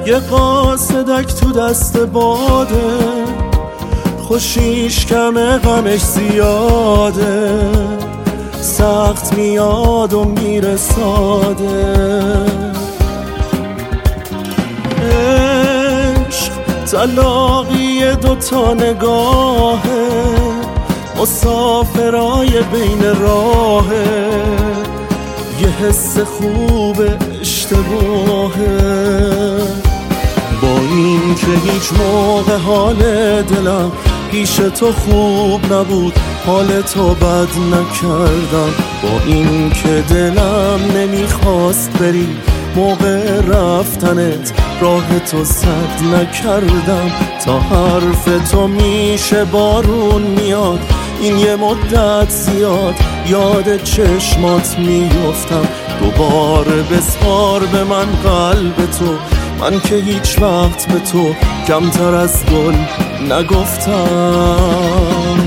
یه قاصدک تو دست باده، خوشیش کمه غمش زیاده، سخت میاد و میره ساده. عشق طلاقی دوتا نگاهه، مسافرای بین راهه، یه حس خوب اشتباهه. با این که هیچ موقع حال دلم پیش تو خوب نبود، حال تو بد نکردم. با این که دلم نمیخواست بری، موقع رفتنت راه تو سد نکردم. تا حرف تو میشه بارون میاد، این یه مدت زیاد یاد چشمات میفتم. دوباره بسپار به من قلب تو، من که هیچ وقت به تو کمتر از گل نگفتم.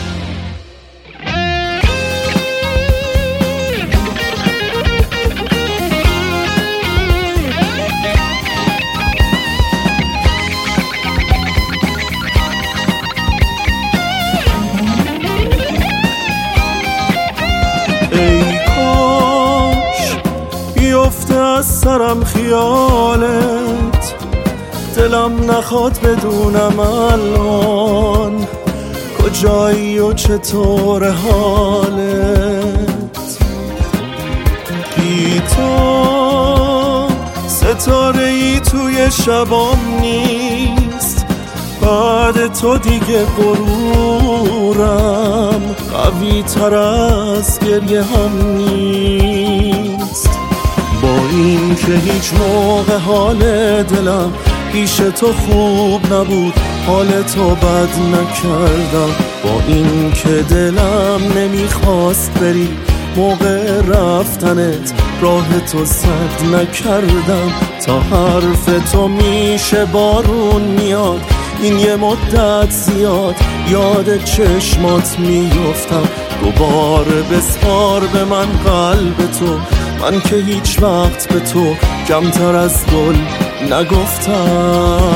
ای کاش بیفته از سرم خیالت، دلم نخواد بدونم الان کجایی و چطور حالت. بی تو ستاره‌ای توی شبام نیست، بعد تو دیگه غرورم قوی تر از گریه هم نیست. با این که هیچ موقع حال دلم پیش تو خوب نبود، حال تو بد نکردم. با این که دلم نمیخواست بری، موقع رفتنت راه تو سد نکردم. تا حرف تو میشه بارون میاد، این یه مدت زیاد یاد چشمات میفتم. دوباره بسپار به من قلب تو، من که هیچ وقت به تو کمتر از گل نگفتم.